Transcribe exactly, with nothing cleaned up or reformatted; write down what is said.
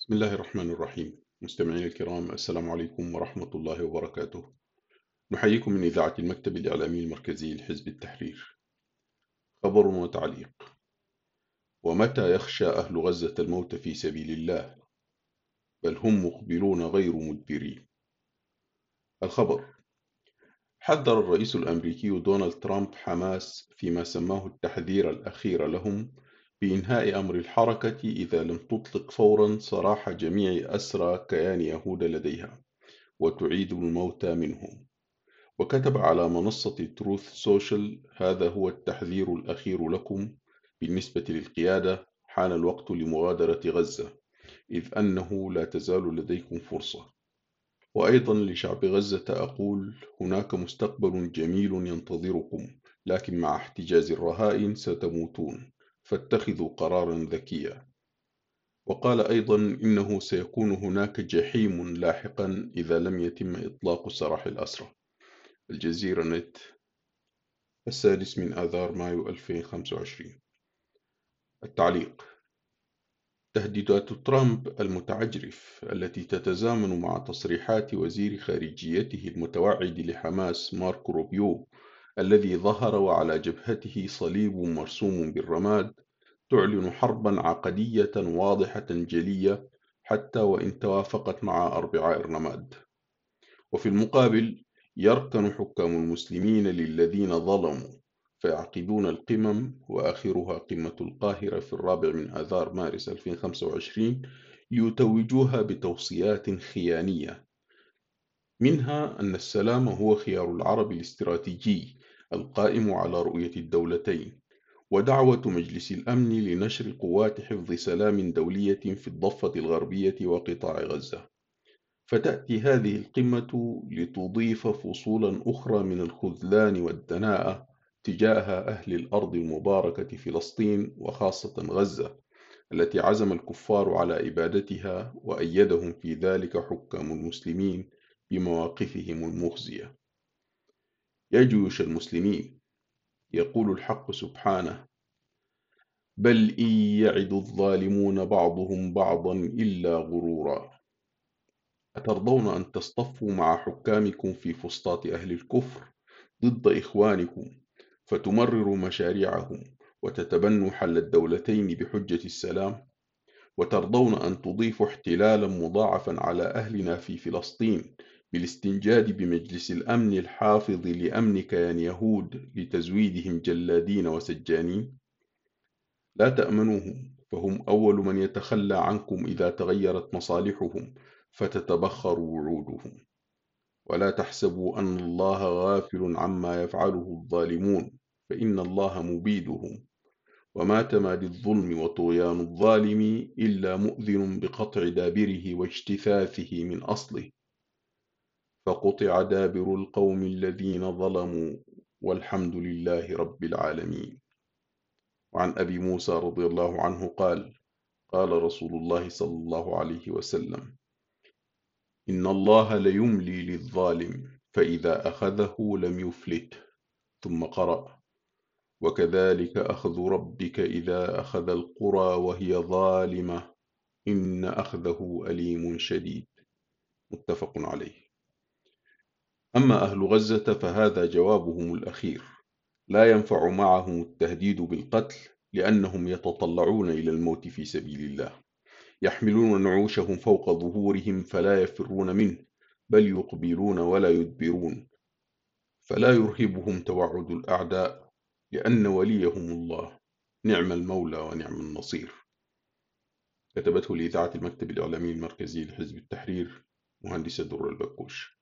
بسم الله الرحمن الرحيم. مستمعينا الكرام، السلام عليكم ورحمة الله وبركاته. نحييكم من إذاعة المكتب الإعلامي المركزي لحزب التحرير. خبر وتعليق: ومتى يخشى أهل غزة الموت في سبيل الله؟ بل هم مقبلون غير مدبرين. الخبر: حذر الرئيس الأمريكي دونالد ترامب حماس فيما سماه التحذير الأخير لهم بإنهاء أمر الحركة إذا لم تطلق فورا سراح جميع أسرى كيان يهود لديها وتعيد الموتى منهم. وكتب على منصة تروث سوشيال: هذا هو التحذير الأخير لكم. بالنسبة للقيادة، حان الوقت لمغادرة غزة، إذ أنه لا تزال لديكم فرصة. وأيضا لشعب غزة أقول: هناك مستقبل جميل ينتظركم، لكن مع احتجاز الرهائن ستموتون، فاتخذوا قرارا ذكيا. وقال أيضا إنه سيكون هناك جحيم لاحقا إذا لم يتم إطلاق سراح الأسرى. الجزيرة نت، السادس من آذار مايو ألفين وخمسة وعشرين. التعليق: تهديدات ترامب المتعجرف التي تتزامن مع تصريحات وزير خارجيته المتوعد لحماس مارك روبيو الذي ظهر وعلى جبهته صليب مرسوم بالرماد تعلن حربا عقدية واضحة جلية، حتى وإن توافقت مع أربعاء الرماد. وفي المقابل، يركن حكام المسلمين للذين ظلموا فيعقدون القمم، وآخرها قمة القاهرة في الرابع من آذار مارس ألفين وخمسة وعشرين، ليتوجوها بتوصيات خيانية، منها أن السلام هو خيار العرب الاستراتيجي القائم على رؤية الدولتين، ودعوة مجلس الأمن لنشر قوات حفظ سلام دولية في الضفة الغربية وقطاع غزة. فتأتي هذه القمة لتضيف فصولا أخرى من الخذلان والدناءة تجاه أهل الأرض المباركة فلسطين، وخاصة غزة التي عزم الكفار على إبادتها، وأيدهم في ذلك حكام المسلمين بمواقفهم المخزية. يا جيوش المسلمين، يقول الحق سبحانه: بل إن يعد الظالمون بعضهم بعضا إلا غرورا. أترضون أن تصطفوا مع حكامكم في فسطاط أهل الكفر ضد إخوانكم، فتمرروا مشاريعهم وتتبنوا حل الدولتين بحجة السلام؟ وترضون أن تضيفوا احتلالا مضاعفا على أهلنا في فلسطين بالاستنجاد بمجلس الأمن الحافظ لأمن كيان يهود لتزويدهم جلادين وسجانين؟ لا تأمنوهم، فهم أول من يتخلى عنكم إذا تغيرت مصالحهم فتتبخر وعودهم. ولا تحسبوا أن الله غافل عما يفعله الظالمون، فإن الله مبيدهم. وما تمادي الظلم وطغيان الظالم إلا مؤذن بقطع دابره واجتثاثه من أصله. فقطع دابر القوم الذين ظلموا، والحمد لله رب العالمين. وعن أبي موسى رضي الله عنه قال: قال رسول الله صلى الله عليه وسلم: إن الله ليملي للظالم فإذا أخذه لم يفلته. ثم قرأ: وكذلك أخذ ربك إذا أخذ القرى وهي ظالمة إن أخذه أليم شديد. متفق عليه. أما أهل غزة فهذا جوابهم الأخير: لا ينفع معهم التهديد بالقتل، لأنهم يتطلعون إلى الموت في سبيل الله، يحملون نعوشهم فوق ظهورهم فلا يفرون منه، بل يقبلون ولا يدبرون، فلا يرهبهم توعد الأعداء، لأن وليهم الله، نعم المولى ونعم النصير. كتبته لإذاعة المكتب الإعلامي المركزي لحزب التحرير، مهندسة در البكوش.